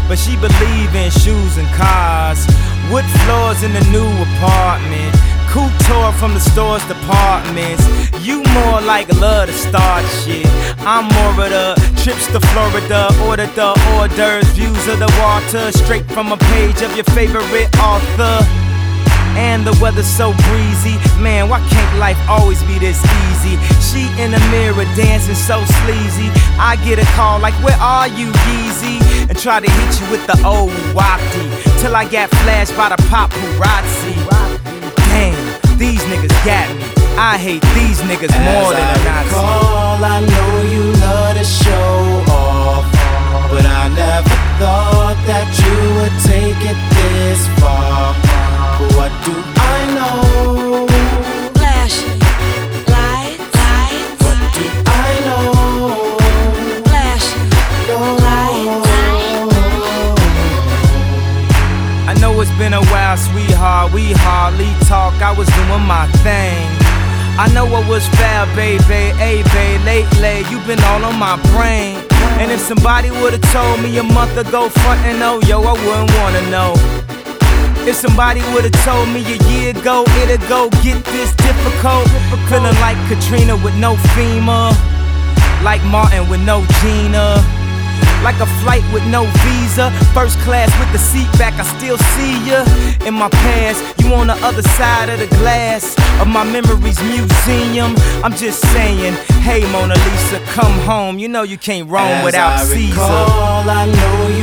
but she believe in shoes and cars. Wood floors in the new apartment. Couture from the store's departments. You more like love to start shit. I'm more of the trips to Florida. Order the hors d'oeuvres, views of the water, straight from a page of your favorite author. And the weather's so breezy. Man, why can't life always be this easy? She in the mirror dancing so sleazy. I get a call like, where are you, Yeezy? And try to hit you with the old wafty, till I got flashed by the paparazzi. Damn, these niggas got me. I hate these niggas more than a Nazi. Call, I know you love to show off, but I never thought that you would take it this far. But what do I know? Flashing lights. What do I know? Flashing lights. I know it's been a while, sweetheart, we hardly talk. I was doing my thing. I know I was foul, baby, hey, babe, lately you been all on my brain. And if somebody would've told me a month ago, frontin', oh, yo, I wouldn't wanna know. If somebody would've told me a year ago, it'd go get this difficult. Feeling like Katrina with no FEMA, like Martin with no Gina, like a flight with no visa. First class with the seat back, I still see ya. In my past, you on the other side of the glass of my memories museum. I'm just saying, hey Mona Lisa, come home. You know you can't roam without Caesar. As I recall, I know